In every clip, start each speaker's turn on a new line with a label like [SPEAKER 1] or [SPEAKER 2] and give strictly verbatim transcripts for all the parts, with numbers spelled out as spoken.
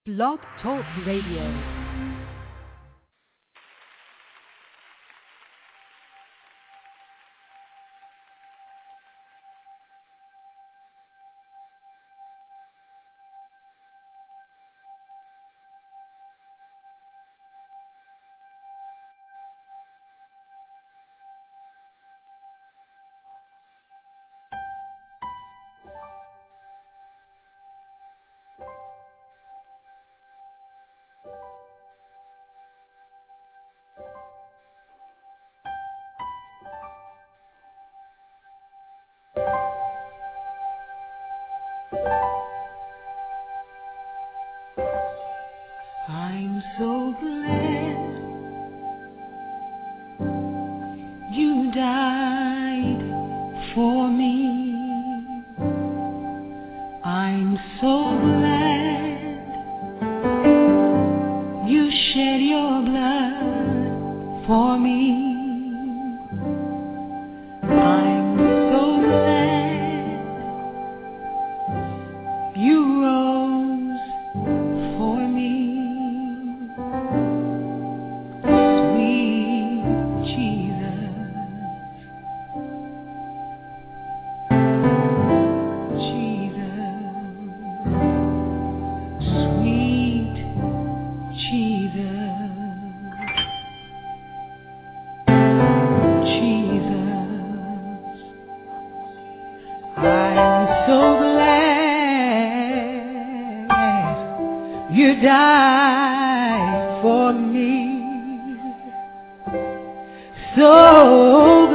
[SPEAKER 1] Blog Talk Radio. I'm so glad you died for me. I'm so glad you shed your blood for me. I'm so glad you rose for me. You died for me, so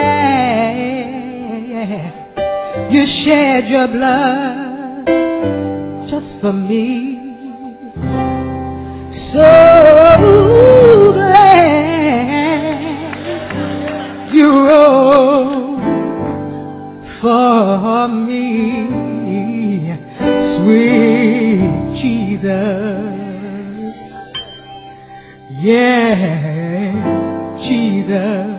[SPEAKER 1] glad you shed your blood just for me, so glad you rose for me, sweet Jesus, yeah, Jesus,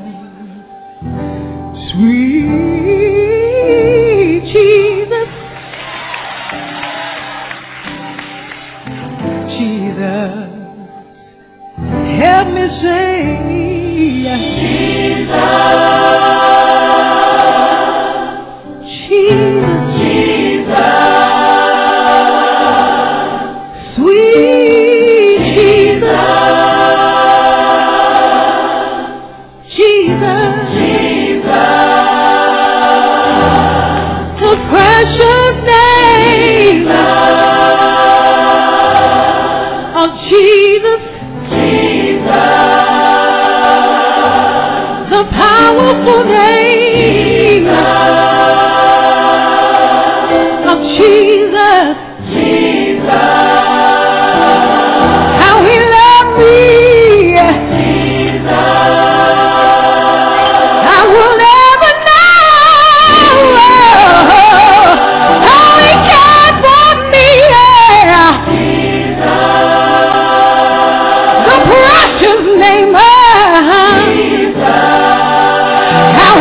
[SPEAKER 1] sweet Jesus, Jesus, help me sing, Jesus, Jesus, Jesus. Sweet Jesus, Jesus, Jesus, the precious name of Jesus, Jesus, the powerful name of Jesus, Jesus. How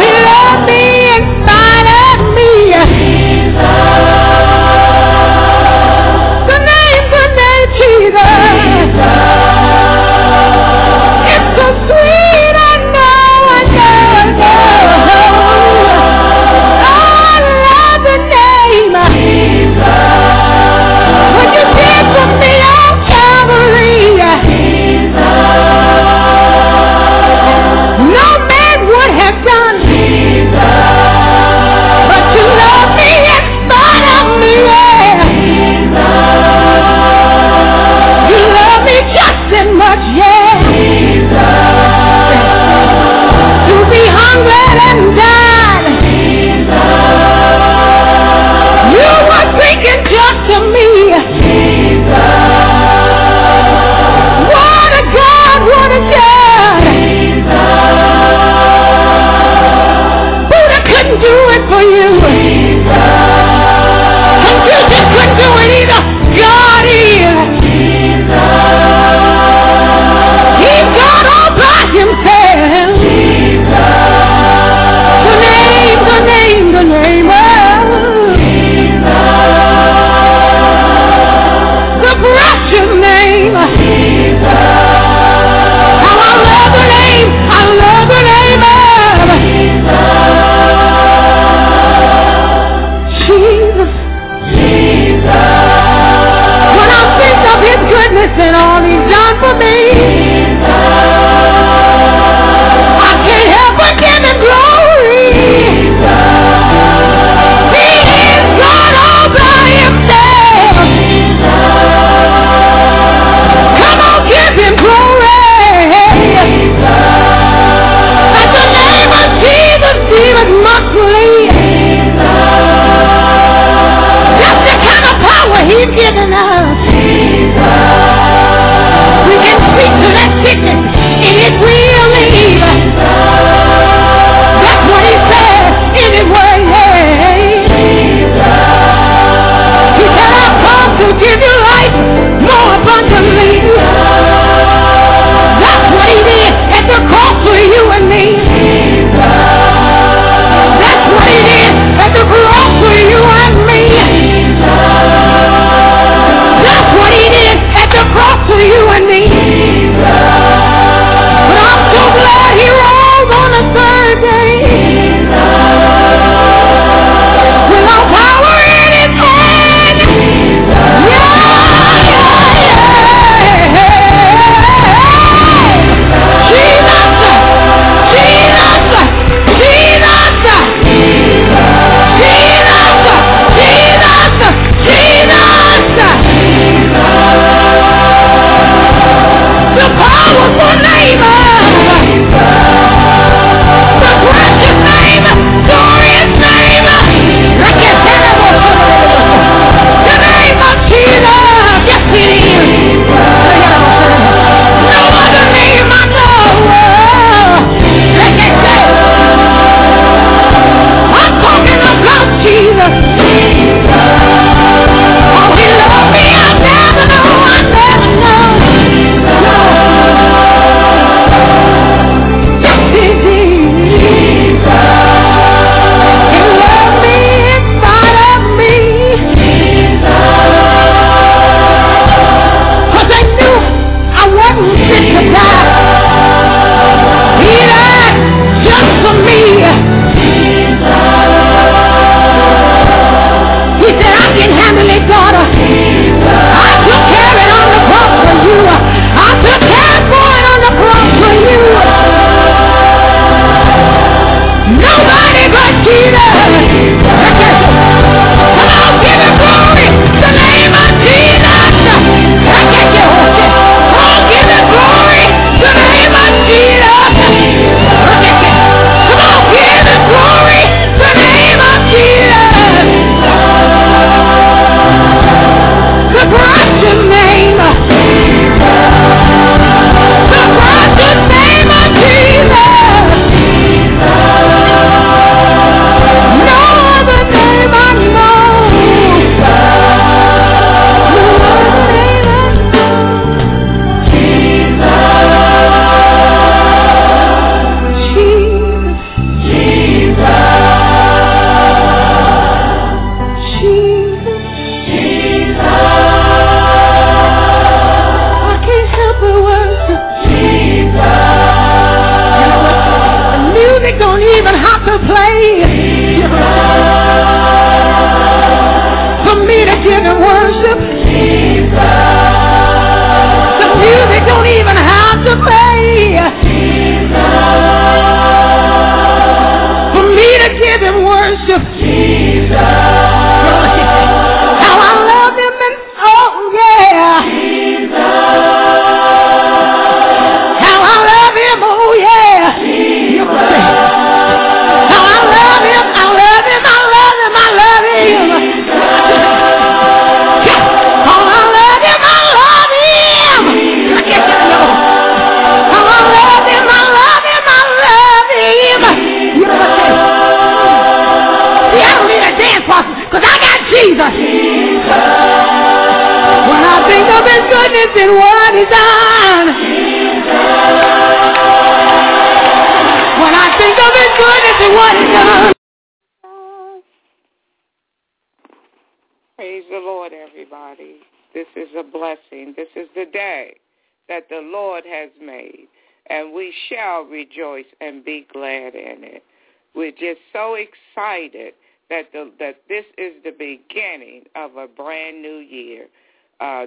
[SPEAKER 1] worship. Jesus. How I love him and oh yeah. Jesus. How I love him, oh yeah. Jesus. How I love him, I love him, I love him, I love him. How I love him, I love him. How I love him, I love him, I love him. See, I don't need a dance partner because I got Jesus. When I think of his goodness and what he's done. When I think of his goodness and what he's done.
[SPEAKER 2] Praise the Lord, everybody. This is a blessing. This is the day that the Lord has made, and we shall rejoice and be glad in it. We're just so excited that the, that this is the beginning of a brand new year, uh,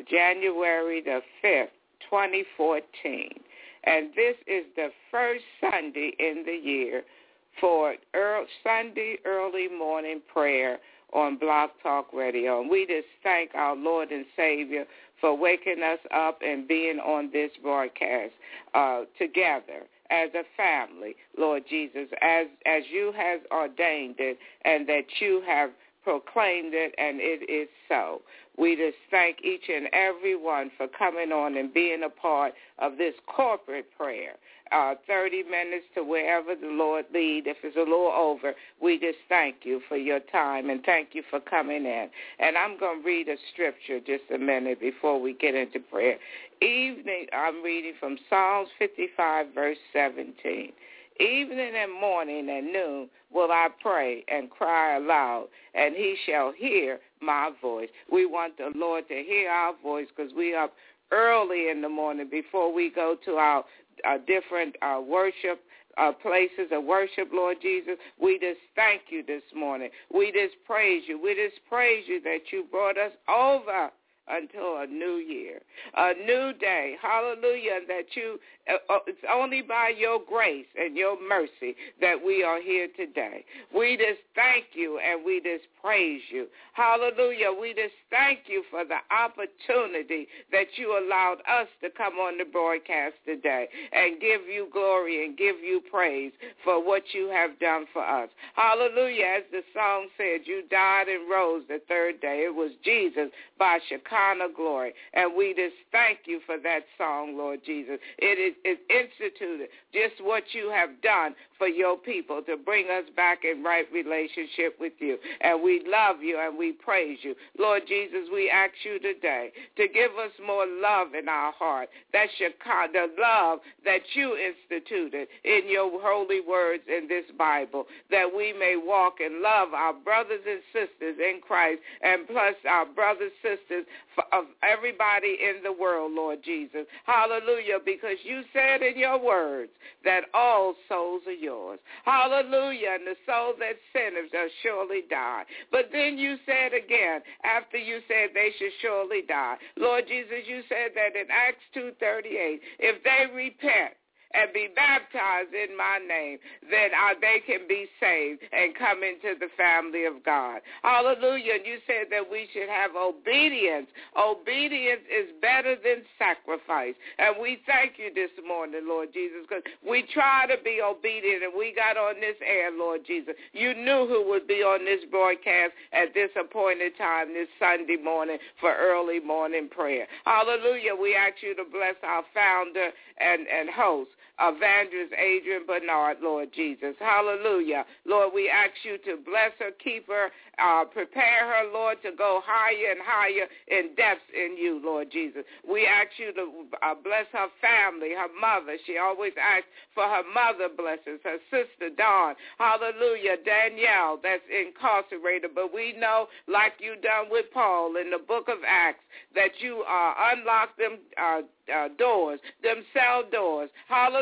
[SPEAKER 2] January the fifth, twenty fourteen. And this is the first Sunday in the year for early, Sunday early morning prayer on Blog Talk Radio. And we just thank our Lord and Savior for waking us up and being on this broadcast uh, together as a family, Lord Jesus, as as you have ordained it and that you have proclaimed it, and it is so. We just thank each and every one for coming on and being a part of this corporate prayer. Uh, thirty minutes to wherever the Lord lead. If it's a little over, we just thank you for your time and thank you for coming in. And I'm going to read a scripture just a minute before we get into prayer. Evening, I'm reading from Psalms fifty-five, verse seventeen. Evening and morning and noon will I pray and cry aloud, and he shall hear my voice. We want the Lord to hear our voice because we up early in the morning before we go to our uh, different uh, worship uh, places of worship, Lord Jesus. We just thank you this morning. We just praise you. We just praise you that you brought us over until a new year, a new day. Hallelujah, that you, uh, it's only by your grace and your mercy that we are here today. We just thank you and we just praise you. Hallelujah, we just thank you for the opportunity that you allowed us to come on the broadcast today and give you glory and give you praise for what you have done for us. Hallelujah, as the song said, you died and rose the third day. It was Jesus by Shekinah glory. And we just thank you for that song, Lord Jesus. It is it's instituted just what you have done for your people to bring us back in right relationship with you. And we love you and we praise you. Lord Jesus, we ask you today to give us more love in our heart. That's Shekinah, the love that you instituted in your holy words in this Bible, that we may walk and love our brothers and sisters in Christ, and plus our brothers and sisters of everybody in the world, Lord Jesus. Hallelujah, because you said in your words that all souls are yours. Hallelujah, and the soul that sinneth shall surely die. But then you said again, after you said they should surely die, Lord Jesus, you said that in Acts two thirty-eight, if they repent and be baptized in my name, then uh, they can be saved and come into the family of God. Hallelujah. And you said that we should have obedience. Obedience is better than sacrifice. And we thank you this morning, Lord Jesus, because we try to be obedient and we got on this air, Lord Jesus. You knew who would be on this broadcast at this appointed time this Sunday morning for early morning prayer. Hallelujah. We ask you to bless our founder and, and host, Evangelist Adrian Bernard, Lord Jesus. Hallelujah. Lord, we ask you to bless her, keep her, uh, prepare her, Lord, to go higher and higher in depths in you, Lord Jesus. We ask you to uh, bless her family, her mother. She always asks for her mother blessings, her sister Dawn. Hallelujah. Danielle, that's incarcerated. But we know, like you done with Paul in the book of Acts, that you uh, unlock them uh, uh, doors, them cell doors. Hallelujah.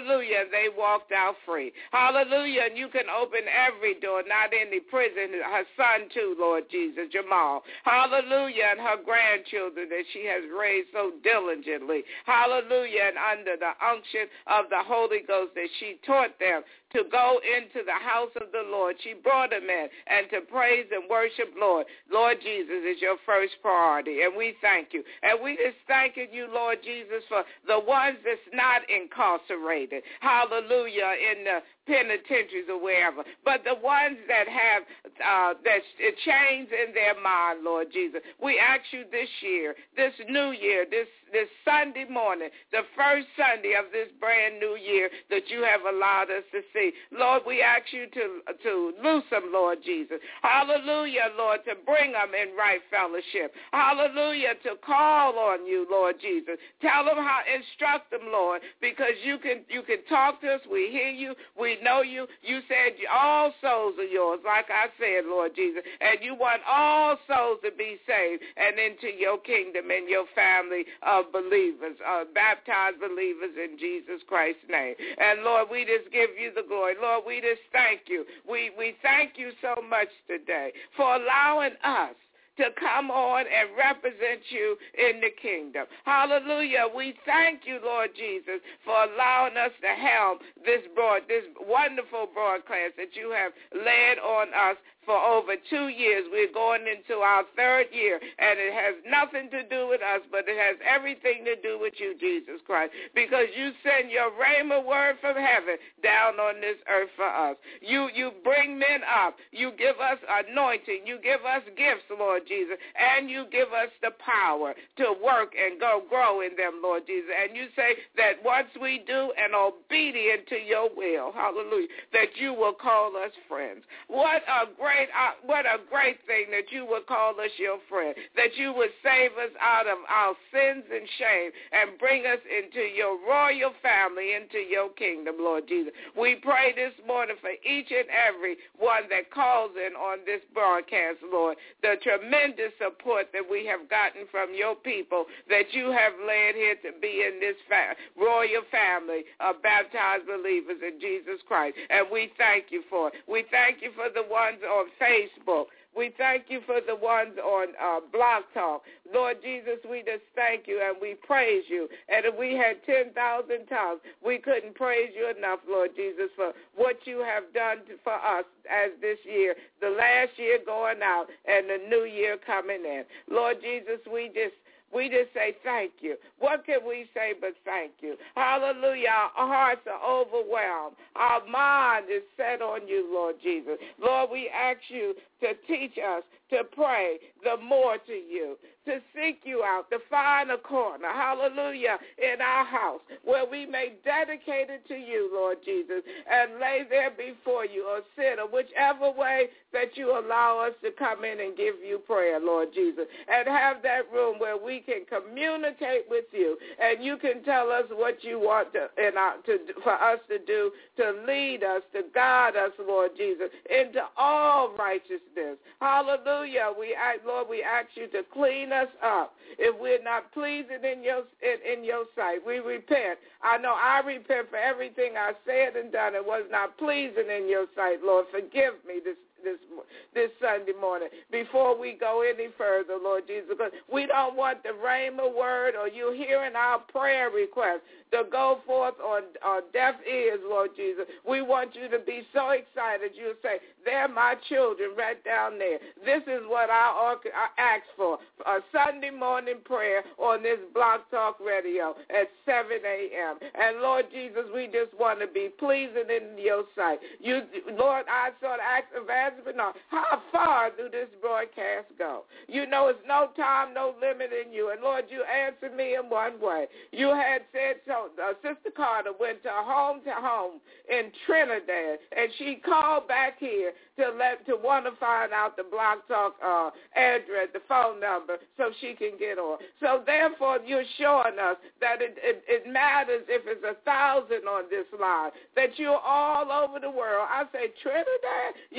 [SPEAKER 2] Hallelujah. They walked out free. Hallelujah. And you can open every door, not any prison. Her son too, Lord Jesus, Jamal. Hallelujah. And her grandchildren that she has raised so diligently. Hallelujah. And under the unction of the Holy Ghost that she taught them to go into the house of the Lord. She brought them in and to praise and worship Lord. Lord Jesus is your first priority, and we thank you. And we just thanking you, Lord Jesus, for the ones that's not incarcerated. Hallelujah, in the penitentiaries or wherever, but the ones that have uh, that chains in their mind, Lord Jesus. We ask you this year, this new year, this this Sunday morning, the first Sunday of this brand new year that you have allowed us to see. Lord, we ask you to to loose them, Lord Jesus. Hallelujah, Lord, to bring them in right fellowship. Hallelujah, to call on you, Lord Jesus. Tell them how, instruct them, Lord, because you can you can talk to us. We hear you. We know you. You said all souls are yours, like I said, Lord Jesus, and you want all souls to be saved and into your kingdom and your family of believers, uh, baptized believers in Jesus Christ's name. And Lord, we just give you the glory. Lord, we just thank you. We we thank you so much today for allowing us to come on and represent you in the kingdom. Hallelujah. We thank you, Lord Jesus, for allowing us to helm this broad, this wonderful broadcast that you have laid on us for over two years. We're going into our third year, and it has nothing to do with us, but it has everything to do with you, Jesus Christ, because you send your rhema word from heaven down on this earth for us. You you bring men up. You give us anointing. You give us gifts, Lord Jesus, and you give us the power to work and go grow in them, Lord Jesus. And you say that once we do and obedient to your will, hallelujah, that you will call us friends. What a great Uh, what a great thing that you would call us your friend, that you would save us out of our sins and shame and bring us into your royal family, into your kingdom, Lord Jesus. We pray this morning for each and every one that calls in on this broadcast, Lord, the tremendous support that we have gotten from your people that you have led here to be in this fa- royal family of baptized believers in Jesus Christ. And we thank you for it. We thank you for the ones on Facebook. We thank you for the ones on uh, Blog Talk. Lord Jesus, we just thank you and we praise you. And if we had ten thousand tongues, we couldn't praise you enough, Lord Jesus, for what you have done to, for us as this year, the last year going out and the new year coming in. Lord Jesus, we just We just say thank you. What can we say but thank you? Hallelujah. Our hearts are overwhelmed. Our mind is set on you, Lord Jesus. Lord, we ask you to teach us to pray the more to you, to seek you out, to find a corner, hallelujah, in our house where we may dedicate it to you, Lord Jesus, and lay there before you or sit or whichever way that you allow us to come in and give you prayer, Lord Jesus, and have that room where we can communicate with you and you can tell us what you want to, in our, to, for us to do to lead us, to guide us, Lord Jesus, into all righteousness. Hallelujah. We, Lord, we ask you to clean us up if we're not pleasing in your in, in your sight. We repent. I know I repent for everything I said and done and was not pleasing in your sight, Lord. Forgive me this this this Sunday morning before we go any further, Lord Jesus, because we don't want the rhema word or you hearing our prayer request to go forth on, on deaf ears, Lord Jesus. We want you to be so excited. You say, they're my children right down there. This is what I, I ask for, a Sunday morning prayer on this Blog Talk Radio at seven a.m. And, Lord Jesus, we just want to be pleasing in your sight. You, Lord, I sort of asked Evangelist Bernard, how far do this broadcast go? You know it's no time, no limit in you. And, Lord, you answered me in one way. You had said so. Uh, Sister Carter went to home to home in Trinidad, and she called back here to let to want to find out the Blog Talk uh, address, the phone number, so she can get on. So therefore, you're showing us that it, it, it matters if it's a thousand on this line, that you're all over the world. I say Trinidad, yes, Lord.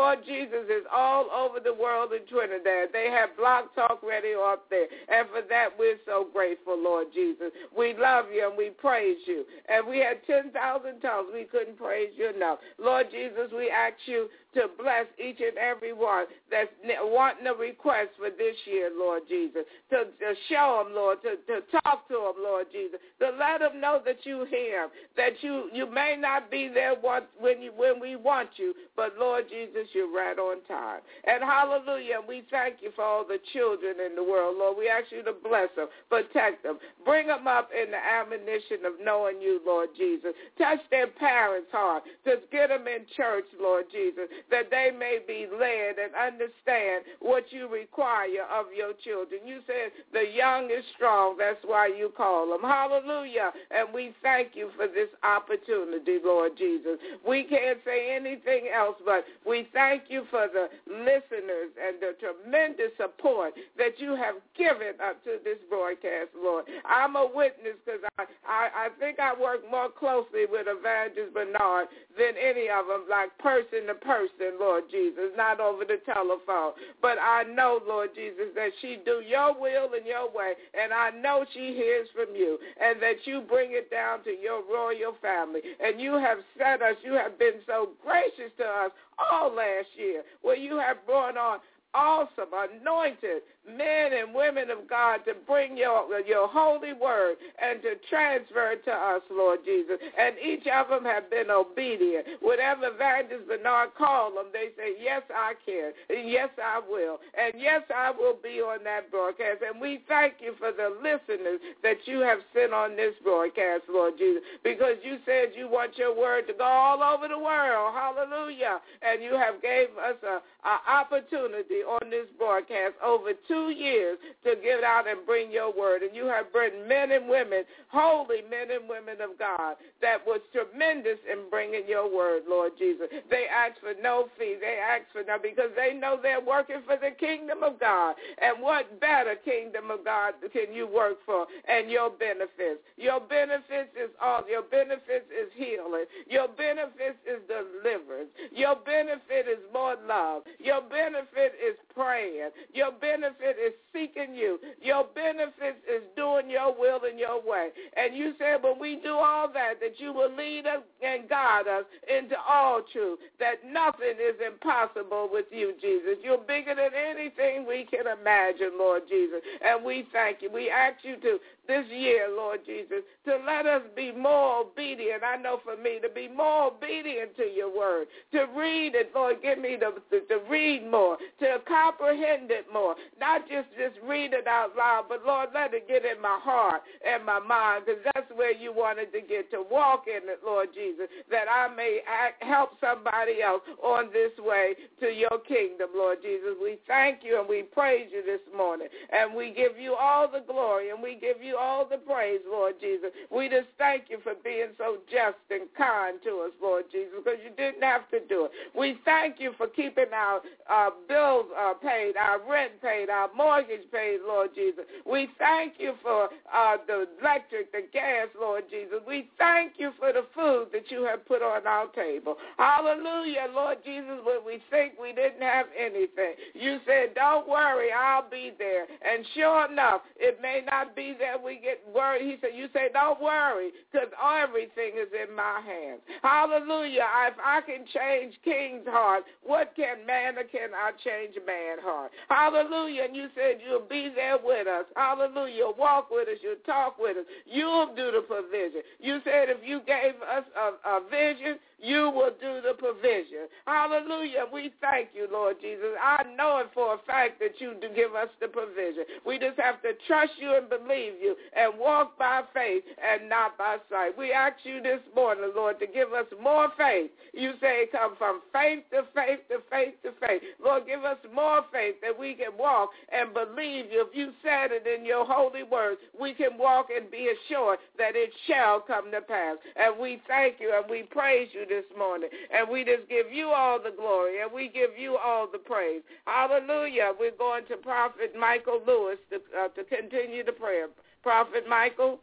[SPEAKER 2] Lord Jesus, is all over the world in Trinidad. They have Blog Talk Radio up there. And for that, we're so grateful, Lord Jesus. We love you and we praise you. And we had ten thousand tongues. We couldn't praise you enough. Lord Jesus, we ask you to bless each and every one that's wanting a request for this year, Lord Jesus, to, to show them, Lord, to, to talk to them, Lord Jesus, to let them know that you hear them, that you, you may not be there once when, you, when we want you, but, Lord Jesus, you're right on time. And hallelujah, we thank you for all the children in the world, Lord. We ask you to bless them, protect them, bring them up in the admonition of knowing you, Lord Jesus. Touch their parents' heart. Just get them in church, Lord Jesus, that they may be led and understand what you require of your children. You said the young is strong. That's why you call them. Hallelujah. And we thank you for this opportunity, Lord Jesus. We can't say anything else, but we thank you for the listeners and the tremendous support that you have given up to this broadcast, Lord. I'm a witness because I, I, I think I work more closely with Evangelist Bernard than any of them, like person to person, Lord Jesus, not over the telephone. But I know, Lord Jesus, that she do your will and your way, and I know she hears from you, and that you bring it down to your royal family. And you have set us, you have been so gracious to us all last year, where you have brought on awesome, anointed men and women of God to bring your your holy word and to transfer it to us, Lord Jesus. And each of them have been obedient. Whatever Evangelist Bernard called them, they say, yes, I can. And yes, I will. And yes, I will be on that broadcast. And we thank you for the listeners that you have sent on this broadcast, Lord Jesus, because you said you want your word to go all over the world. Hallelujah. And you have gave us a, a opportunity on this broadcast over two years to get out and bring your word. And you have brought men and women, holy men and women of God, that was tremendous in bringing your word, Lord Jesus. They ask for no fee. They ask for no, because they know they're working for the kingdom of God. And what better kingdom of God can you work for? And your benefits. Your benefits is all. Your benefits is healing. Your benefits is deliverance. Your benefit is more love. Your benefit is praying. Your benefit is seeking you. Your benefit is doing your will and your way. And you said when we do all that, that you will lead us and guide us into all truth, that nothing is impossible with you, Jesus. You're bigger than anything we can imagine, Lord Jesus. And we thank you. We ask you to this year, Lord Jesus, to let us be more obedient. I know for me, to be more obedient to your word, to read it, Lord, give me the, to, to read more, to comprehend it more, not just, just read it out loud, but, Lord, let it get in my heart and my mind, because that's where you wanted to get, to walk in it, Lord Jesus, that I may act, help somebody else on this way to your kingdom, Lord Jesus. We thank you and we praise you this morning, and we give you all the glory, and we give you all the praise, Lord Jesus. We just thank you for being so just and kind to us, Lord Jesus, because you didn't have to do it. We thank you for keeping our uh, bills uh, paid, our rent paid, our mortgage paid, Lord Jesus. We thank you for uh, the electric, the gas, Lord Jesus. We thank you for the food that you have put on our table. Hallelujah, Lord Jesus, when we think we didn't have anything, you said, don't worry, I'll be there. And sure enough, it may not be there. We get worried. He said, you say, don't worry, because everything is in my hands. Hallelujah. If I can change king's heart, what can man or can I change man's heart? Hallelujah. And you said you'll be there with us. Hallelujah. You'll walk with us. You'll talk with us. You'll do the provision. You said if you gave us a, a vision, you will do the provision. Hallelujah. We thank you, Lord Jesus. I know it for a fact that you do give us the provision. We just have to trust you and believe you and walk by faith and not by sight. We ask you this morning, Lord, to give us more faith. You say it come from faith to faith to faith to faith. Lord, give us more faith that we can walk and believe you. If you said it in your holy word, we can walk and be assured that it shall come to pass. And we thank you and we praise you this morning. And we just give you all the glory and we give you all the praise. Hallelujah. We're going to Prophet Michael Lewis to, uh, to continue the prayer. Prophet Michael.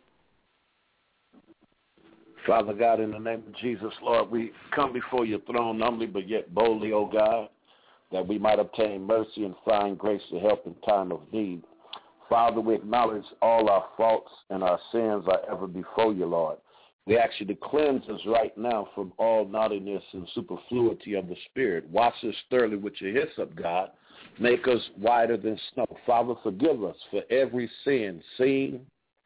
[SPEAKER 3] Father God, in the name of Jesus, Lord, we come before your throne humbly but yet boldly, O God. that we might obtain mercy and find grace to help in time of need. Father, we acknowledge all our faults and our sins are ever before you, Lord. We ask you to cleanse us right now from all naughtiness and superfluity of the Spirit. Wash us thoroughly with your hyssop, God. Make us whiter than snow. Father, forgive us for every sin, seen,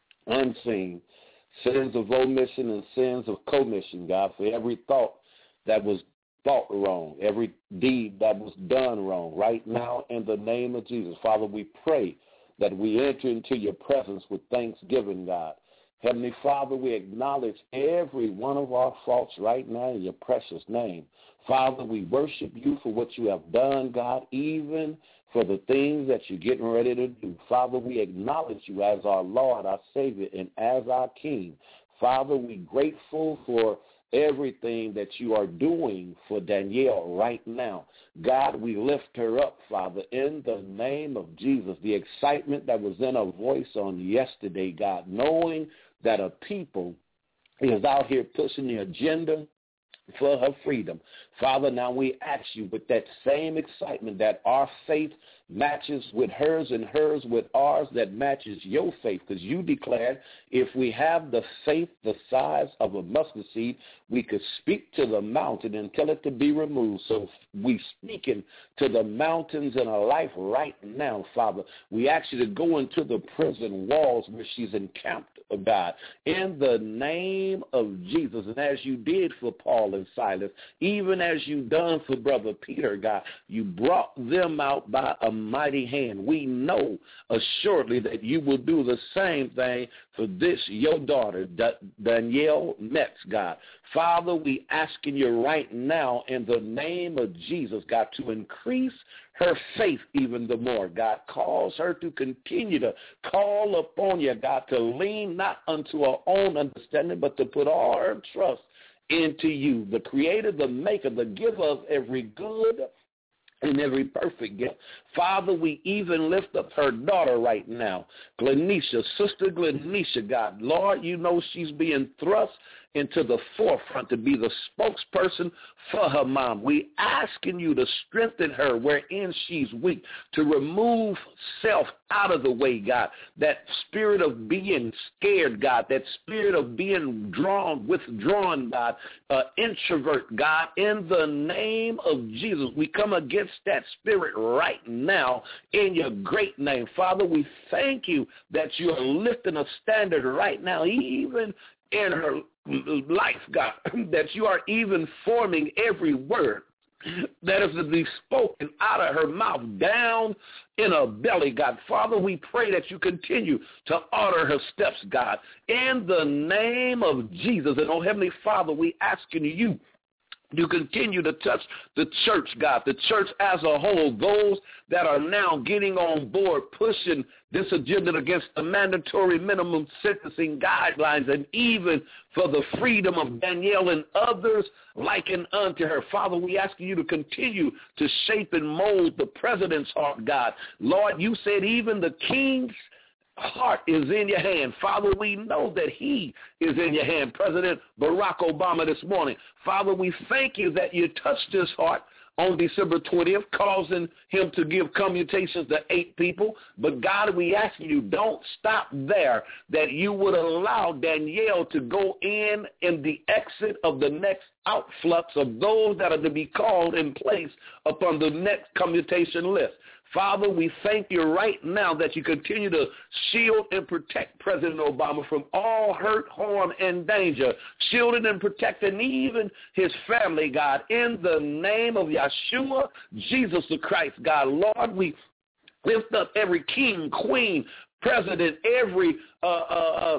[SPEAKER 3] unseen, sins of omission and sins of commission, God, for every thought that was thought wrong, every deed that was done wrong. Right now, in the name of Jesus, Father, we pray that we enter into your presence with thanksgiving, God. Heavenly Father, we acknowledge every one of our faults right now in your precious name. Father, we worship you for what you have done, God, even for the things that you're getting ready to do. Father, we acknowledge you as our Lord, our Savior, and as our King. Father, we're grateful for everything that you are doing for Danielle right now. God, we lift her up, Father, in the name of Jesus. The excitement that was in her voice on yesterday, God, knowing that a people is out here pushing the agenda for her freedom. Father, now we ask you with that same excitement that our faith matches with hers and hers with ours, that matches your faith, because you declared if we have the faith the size of a mustard seed, we could speak to the mountain and tell it to be removed. So we speaking to the mountains in our life right now, Father. We ask you to go into the prison walls where she's encamped, oh God, in the name of Jesus. And as you did for Paul and Silas, even as you done for Brother Peter, God, you brought them out by a mighty hand. We know assuredly that you will do the same thing for this, your daughter, Danielle Metz, God. Father, we asking you right now in the name of Jesus, God, to increase her faith even the more. God, cause her to continue to call upon you, God, to lean not unto her own understanding, but to put all her trust into you, the creator, the maker, the giver of every good and every perfect gift. Father, we even lift up her daughter right now, Glenisha, Sister Glenisha, God. Lord, you know she's being thrust into the forefront to be the spokesperson for her mom. We asking you to strengthen her wherein she's weak, to remove self out of the way, God, that spirit of being scared, God, that spirit of being drawn, withdrawn, God, uh, introvert, God, in the name of Jesus. We come against that spirit right now in your great name. Father, we thank you that you are lifting a standard right now, even in her life, God, that you are even forming every word that is to be spoken out of her mouth down in her belly, God. Father, we pray that you continue to order her steps, God, in the name of Jesus. And, oh, Heavenly Father, we asking you to continue to touch the church, God, the church as a whole, those that are now getting on board, pushing this agenda against the mandatory minimum sentencing guidelines, and even for the freedom of Danielle and others likened unto her. Father, we ask you to continue to shape and mold the president's heart, God. Lord, you said even the king's heart is in your hand. Father, we know that he is in your hand. President Barack Obama this morning. Father, we thank you that you touched his heart on December twentieth, causing him to give commutations to eight people. But God, we ask you, don't stop there, that you would allow Danielle to go in in the exit of the next outflux of those that are to be called in place upon the next commutation list. Father, we thank you right now that you continue to shield and protect President Obama from all hurt, harm, and danger, shielding and protecting even his family, God, in the name of Yeshua, Jesus the Christ, God. Lord, we lift up every king, queen, president, every uh, uh, uh,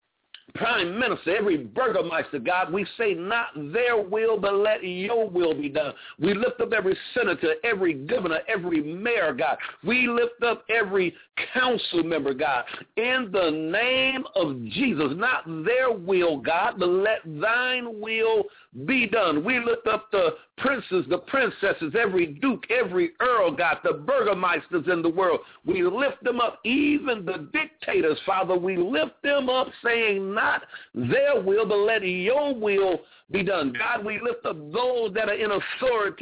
[SPEAKER 3] prime minister, every burgomaster, God. We say not their will, but let your will be done. We lift up every senator, every governor, every mayor, God. We lift up every council member, God, in the name of Jesus. Not their will, God, but let thine will be done. We lift up the princes, the princesses, every duke, every earl, God, the burgomasters in the world. We lift them up, even the dictators, Father. We lift them up, saying not their will, but let your will be done. God, we lift up those that are in authority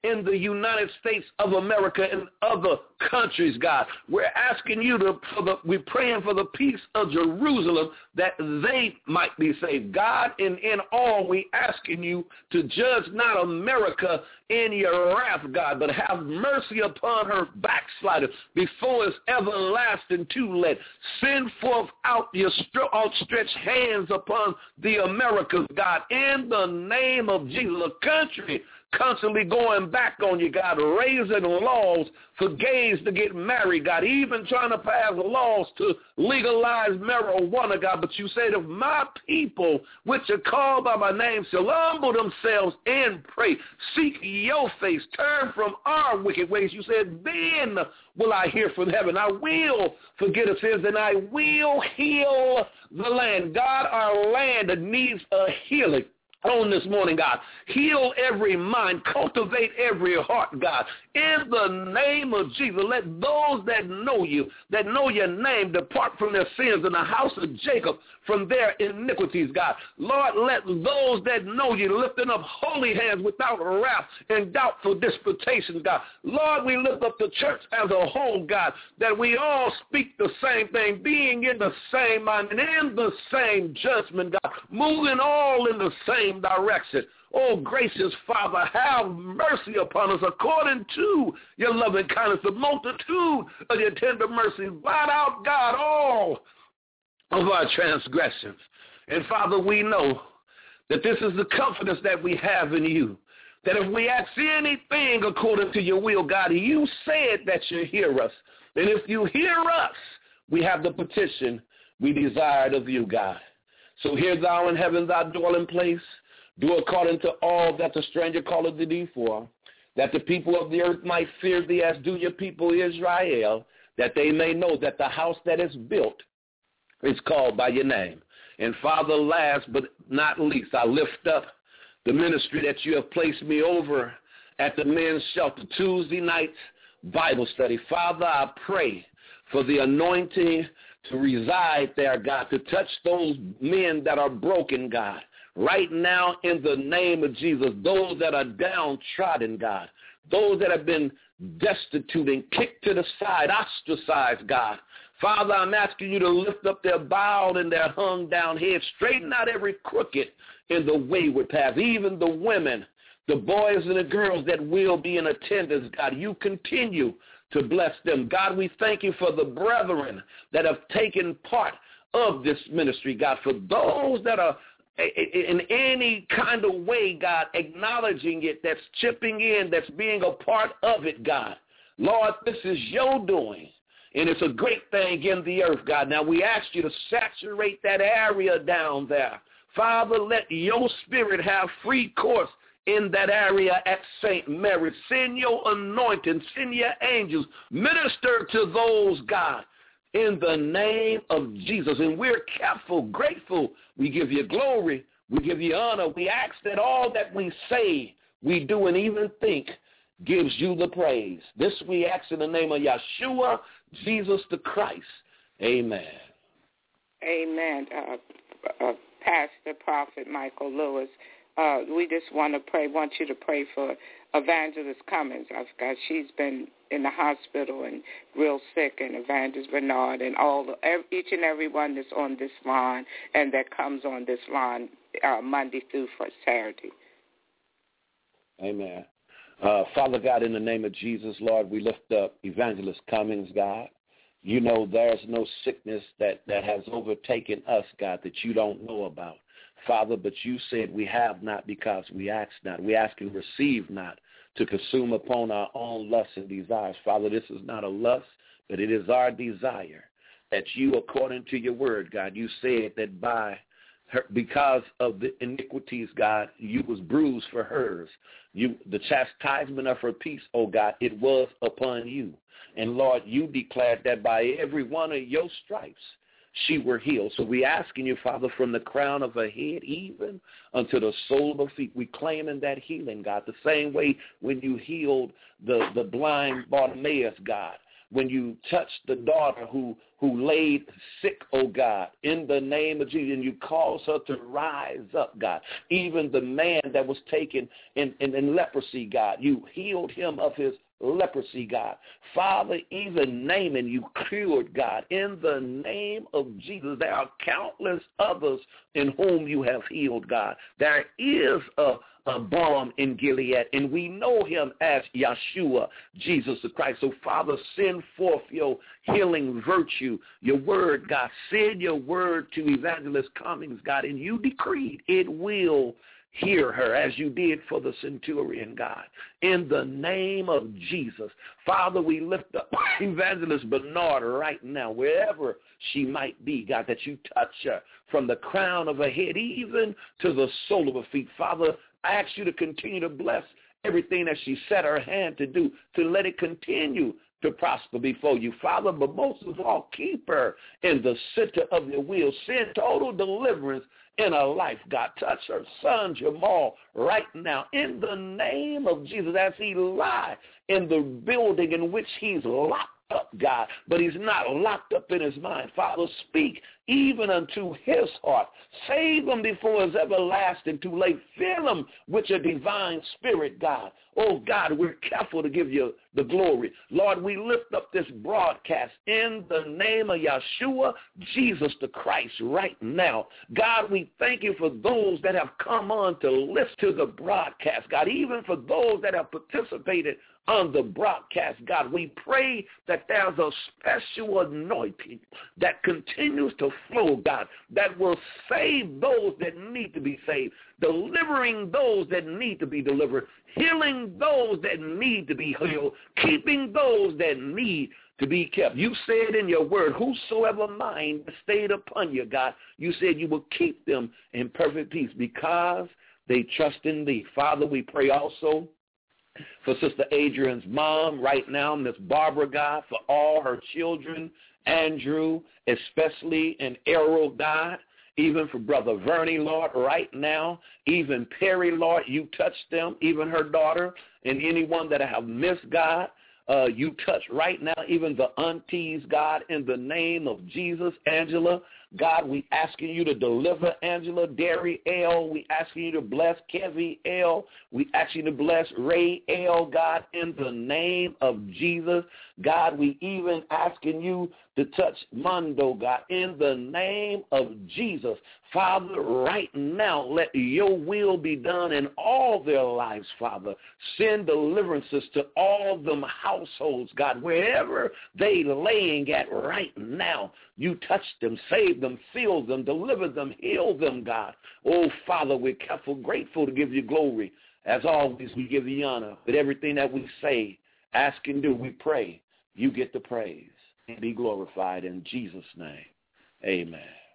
[SPEAKER 3] in the United States of America and other countries, God. We're asking you to, for the, we're praying for the peace of Jerusalem that they might be saved. God, in, in all, we asking you to judge not America in your wrath, God, but have mercy upon her backslider before it's everlasting too late. Send forth out your outstretched hands upon the Americas, God, in the name of Jesus. The country constantly going back on you, God, raising laws for gays to get married, God, even trying to pass laws to legalize marijuana, God. But you said, if my people, which are called by my name, shall humble themselves and pray, seek your face, turn from our wicked ways, you said, then will I hear from heaven. I will forget our sins, and I will heal the land. God, our land needs a healing on this morning, God. Heal every mind, cultivate every heart, God. In the name of Jesus, let those that know you, that know your name, depart from their sins in the house of Jacob from their iniquities, God. Lord, let those that know you lifting up holy hands without wrath and doubtful disputations, God. Lord, we lift up the church as a whole, God, that we all speak the same thing, being in the same mind and in the same judgment, God, moving all in the same direction. Oh, gracious Father, have mercy upon us according to your loving kindness, the multitude of your tender mercies. Blot out, God, all of our transgressions. And Father, we know that this is the confidence that we have in you, that if we ask anything according to your will, God, you said that you hear us. And if you hear us, we have the petition we desired of you, God. So hear thou in heaven thy dwelling place. Do according to all that the stranger calleth thee for, that the people of the earth might fear thee, as do your people Israel, that they may know that the house that is built is called by your name. And Father, last but not least, I lift up the ministry that you have placed me over at the men's shelter, Tuesday night Bible study. Father, I pray for the anointing to reside there, God, to touch those men that are broken, God. Right now, in the name of Jesus, those that are downtrodden, God, those that have been destitute and kicked to the side, ostracized, God. Father, I'm asking you to lift up their bowed and their hung down heads, straighten out every crooked in the wayward path, even the women, the boys and the girls that will be in attendance, God. You continue to bless them. God, we thank you for the brethren that have taken part of this ministry, God, for those that are in any kind of way, God, acknowledging it, that's chipping in, that's being a part of it, God. Lord, this is your doing, and it's a great thing in the earth, God. Now, we ask you to saturate that area down there. Father, let your spirit have free course in that area at Saint Mary. Send your anointing, send your angels, minister to those, God, in the name of Jesus. And we're careful, grateful. We give you glory. We give you honor. We ask that all that we say, we do, and even think gives you the praise. This we ask in the name of Yeshua, Jesus the Christ. Amen.
[SPEAKER 2] Amen. Uh, uh, Pastor Prophet Michael Lewis, uh, we just want to pray, want you to pray for Evangelist Cummings. I've got, she's been in the hospital and real sick, and Evangelist Bernard and all the, every, each and every one that's on this line and that comes on this line uh, Monday through Saturday.
[SPEAKER 3] Amen. Uh, Father God, in the name of Jesus, Lord, we lift up Evangelist Cummings, God. You know there's no sickness that, that has overtaken us, God, that you don't know about. Father, but you said we have not because we ask not. We ask and receive not to consume upon our own lusts and desires. Father, this is not a lust, but it is our desire that you, according to your word, God, you said that by her, because of the iniquities, God, you was bruised for hers. You, the chastisement of her peace, oh God, it was upon you. And Lord, you declared that by every one of your stripes, she were healed. So we asking you, Father, from the crown of her head even unto the sole of her feet, we claiming that healing, God, the same way when you healed the, the blind Bartimaeus, God. when you touched the daughter who, who laid sick, oh God, in the name of Jesus, and you caused her to rise up, God. Even the man that was taken in, in, in leprosy, God, you healed him of his leprosy, God. Father, even Naaman you cured, God, in the name of Jesus. There are countless others in whom you have healed, God. There is a, a balm in Gilead, and we know him as Yeshua, Jesus the Christ. So, Father, send forth your healing virtue, your word, God. Send your word to Evangelist Cummings, God, and you decreed it will hear her as you did for the centurion, God. In the name of Jesus, Father, we lift up Evangelist Bernard right now, wherever she might be, God, that you touch her from the crown of her head even to the sole of her feet. Father, I ask you to continue to bless everything that she set her hand to do, to let it continue to prosper before you, Father, but most of all, keep her in the center of your will. Send total deliverance in her life, God. Touch her son, Jamal, right now, in the name of Jesus, as he lies in the building in which he's locked up, God, but he's not locked up in his mind. Father, speak even unto his heart. Save him before it's everlasting too late. Fill him with your divine spirit, God. Oh, God, we're careful to give you the glory. Lord, we lift up this broadcast in the name of Yeshua, Jesus the Christ, right now. God, we thank you for those that have come on to listen to the broadcast, God, even for those that have participated on the broadcast, God. We pray that there's a special anointing that continues to flow, God, that will save those that need to be saved, delivering those that need to be delivered, healing those that need to be healed, keeping those that need to be kept. You said in your word, whosoever mind stayed upon you, God, you said you will keep them in perfect peace because they trust in thee. Father, we pray also for Sister Adrian's mom right now, Miss Barbara, God, for all her children, Andrew, especially, and Errol, God, even for Brother Vernie, Lord, right now, even Perry, Lord, you touch them, even her daughter, and anyone that I have missed, God, uh, you touch right now, even the aunties, God, in the name of Jesus. Angela, God, we asking you to deliver Angela, Derry L. We asking you to bless Kevy L. We asking you to bless Ray L. God, in the name of Jesus. God, we even asking you to touch Mondo, God, in the name of Jesus. Father, right now, let your will be done in all their lives, Father. Send deliverances to all them households, God, wherever they laying at right now. You touch them, save them, fill them, deliver them, heal them, God. Oh, Father, we're careful, grateful to give you glory. As always, we give you honor. With everything that we say, ask and do, we pray. You get the praise and be glorified in Jesus' name. Amen.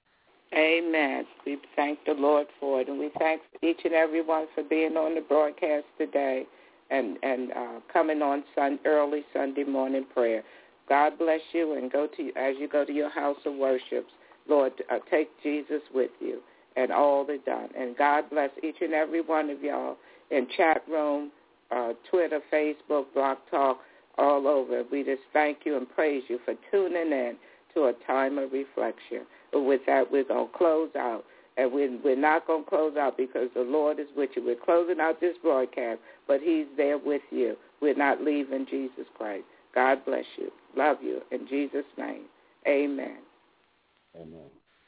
[SPEAKER 2] Amen. We thank the Lord for it, and we thank each and every one for being on the broadcast today and, and uh, coming on sun, early Sunday morning prayer. God bless you, and go to as you go to your house of worships, Lord, uh, take Jesus with you and all the done. And God bless each and every one of y'all in chat room, uh, Twitter, Facebook, Blog Talk, all over. We just thank you and praise you for tuning in to a time of reflection. But with that, we're going to close out. And we're, we're not going to close out because the Lord is with you. We're closing out this broadcast, but he's there with you. We're not leaving Jesus Christ. God bless you. Love you. In Jesus' name, amen.
[SPEAKER 3] Amen.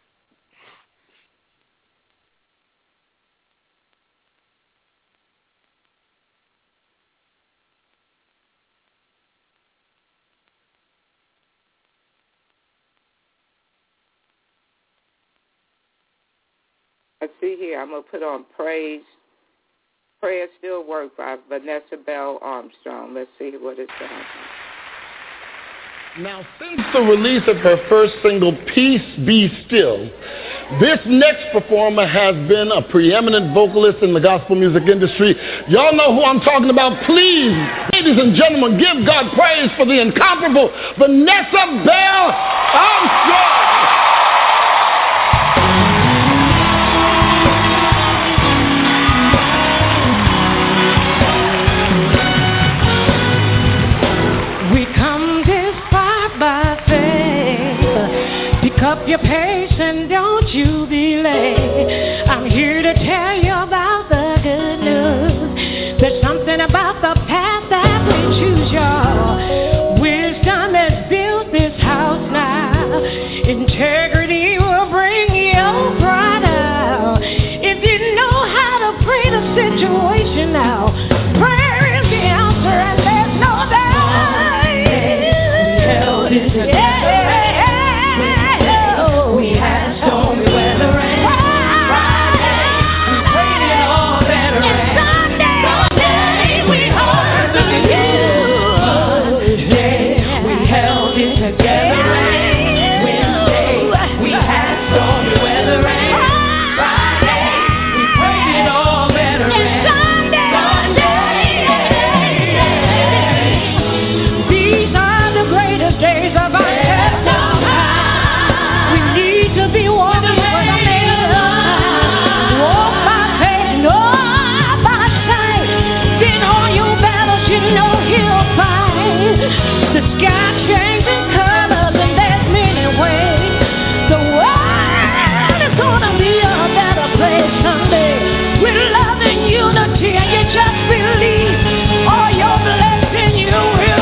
[SPEAKER 2] Let's see here. I'm going to put on Praise. Prayer Still Work by Vanessa Bell Armstrong. Let's see what is going to happen.
[SPEAKER 4] Now, since the release of her first single, Peace Be Still, this next performer has been a preeminent vocalist in the gospel music industry. Y'all know who I'm talking about. Please, ladies and gentlemen, give God praise for the incomparable Vanessa Bell Armstrong.
[SPEAKER 1] We come this far you're patient, don't you be late. I'm here to tell you about the good news. There's something about the path that we choose, y'all. Wisdom has built this house now. Integrity will bring you pride out. If you know how to pray the situation out, prayer is the answer and there's no doubt. We held it together. We had stormy weather and Friday. We prayed it all better. And Sunday, Sunday we heard the news. Today we held it together. Wednesday we had stormy weather and Friday. We prayed it all better. And Sunday, Sunday. These are the greatest days of our testimony. We need to be walking for the man. Walk by faith, not by sight. Then all your battles you know he'll fight. The sky changes colors and there's many ways. The world is gonna be a better place someday. With love and unity and you just believe, all your blessing you will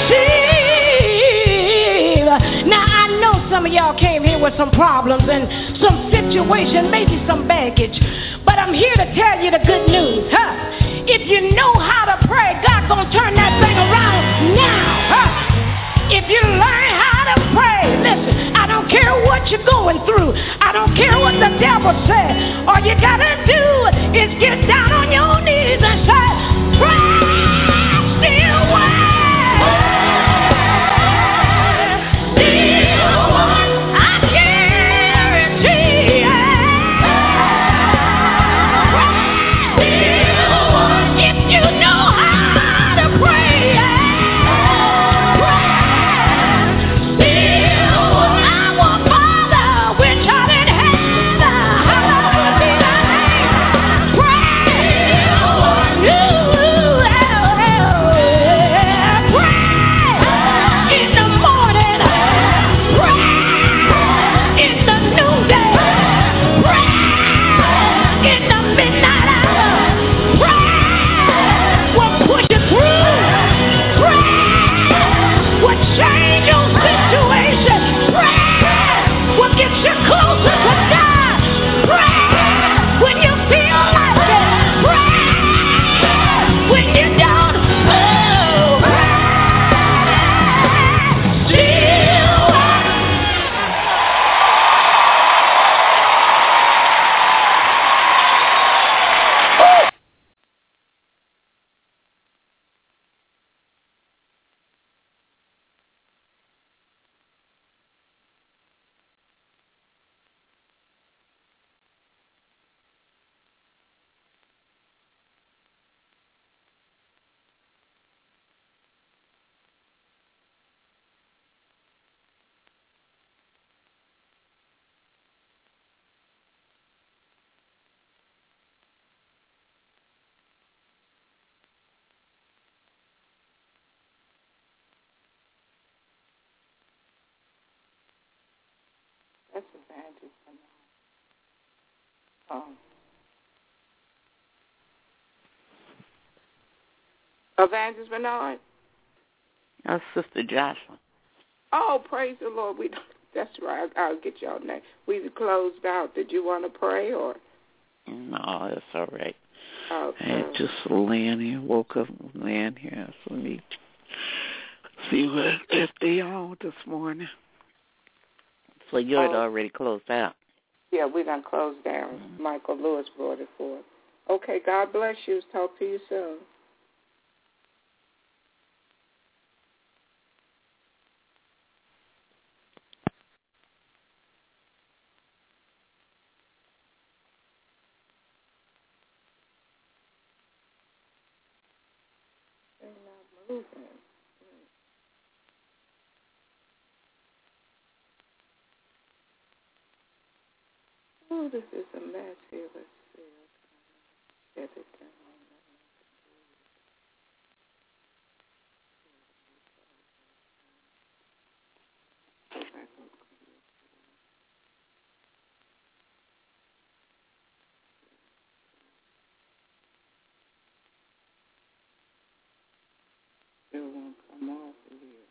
[SPEAKER 1] receive. Now I know some of y'all came here with some problems and some situation, maybe some baggage. But I'm here to tell you the good news, huh? If you know how to pray, God gonna turn that thing around now, huh? If you learn how to pray, listen, I don't care what you're going through. I don't care what the devil said. All you gotta do is get down on your knees and say, pray still well. Still one, I guarantee it. Still one, if you know how to pray. Still one, our Father which art in heaven, hallowed be thy name.
[SPEAKER 2] That's Evangelist Bernard. Oh. Evangelist Bernard?
[SPEAKER 5] That's Sister Jocelyn.
[SPEAKER 2] Oh, praise the Lord. We That's right. I'll get y'all next. We closed out. Did you want to pray or?
[SPEAKER 5] No, that's all right.
[SPEAKER 2] Okay.
[SPEAKER 5] I just laying here, woke up laying here, so need to see what if they on this morning. So you had
[SPEAKER 2] oh.
[SPEAKER 5] already closed out.
[SPEAKER 2] Yeah, we done closed down. Mm-hmm. Michael Lewis brought it forth. Okay, God bless you. Talk to you soon. They're not moving. Oh, this is a mess here. Let's see. Okay. Get it down. I'm off of here.